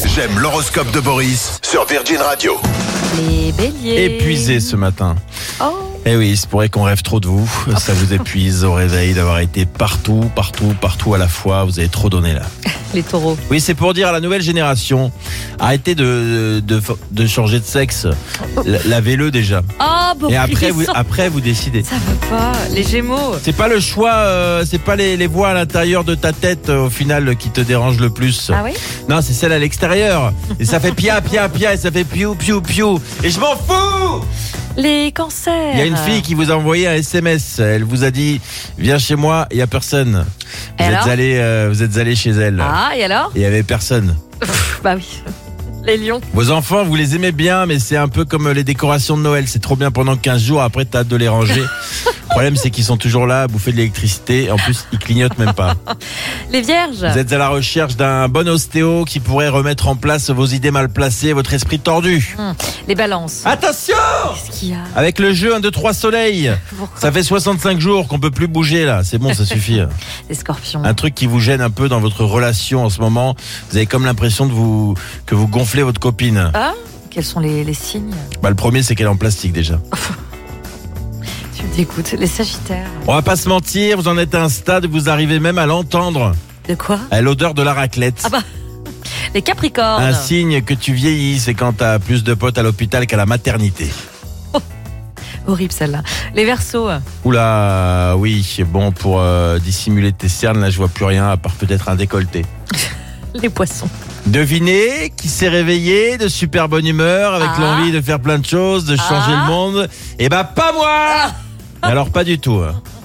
J'aime l'horoscope de Boris sur Virgin Radio. Les béliers. Épuisé ce matin. Oh, Eh oui, il se pourrait qu'on rêve trop de vous. Ça vous épuise au réveil d'avoir été partout à la fois. Vous avez trop donné là. les taureaux. Oui, c'est pour dire à la nouvelle génération, arrêtez de changer de sexe. Lavez-le déjà. Oh, bon. Et après vous décidez. Ça va pas. Les gémeaux. C'est pas le choix, c'est pas les voix à l'intérieur de ta tête au final qui te dérange le plus. Ah oui? Non, c'est celle à l'extérieur. Et ça fait pia, pia, pia, et ça fait piou, piou, piou. Et je m'en fous! Les cancers. Il y a une fille qui vous a envoyé un SMS. Elle vous a dit, viens chez moi, il y a personne. Et alors Vous êtes allé chez elle. Ah, et alors? Il y avait personne. Bah oui. Les lions. Vos enfants, vous les aimez bien, mais c'est un peu comme les décorations de Noël. C'est trop bien pendant 15 jours, après t'as hâte de les ranger. Le problème, c'est qu'ils sont toujours là à bouffer de l'électricité. En plus, ils clignotent même pas. Les vierges. Vous êtes à la recherche d'un bon ostéo qui pourrait remettre en place vos idées mal placées, votre esprit tordu. Les balances. Attention! Qu'est-ce qu'il y a? Avec le jeu 1, 2, 3 soleil. Pourquoi? Ça fait 65 jours qu'on peut plus bouger là. C'est bon, ça suffit. Les scorpions. Un truc qui vous gêne un peu dans votre relation en ce moment. Vous avez comme l'impression que vous gonflez votre copine. Ah, quels sont les signes? Le premier, c'est qu'elle est en plastique déjà. Tu me dégoûtes. Les sagittaires. On va pas se mentir, vous en êtes à un stade où vous arrivez même à l'entendre. De quoi? À l'odeur de la raclette. Ah bah. Les capricornes. Un signe que tu vieillis, c'est quand t'as plus de potes à l'hôpital qu'à la maternité. Horrible celle-là. Les verseaux. Oula, oui, bon, pour dissimuler tes cernes, là je vois plus rien à part peut-être un décolleté. Les poissons. Devinez qui s'est réveillé de super bonne humeur avec l'envie de faire plein de choses, de changer le monde. Eh ben pas moi. Alors pas du tout.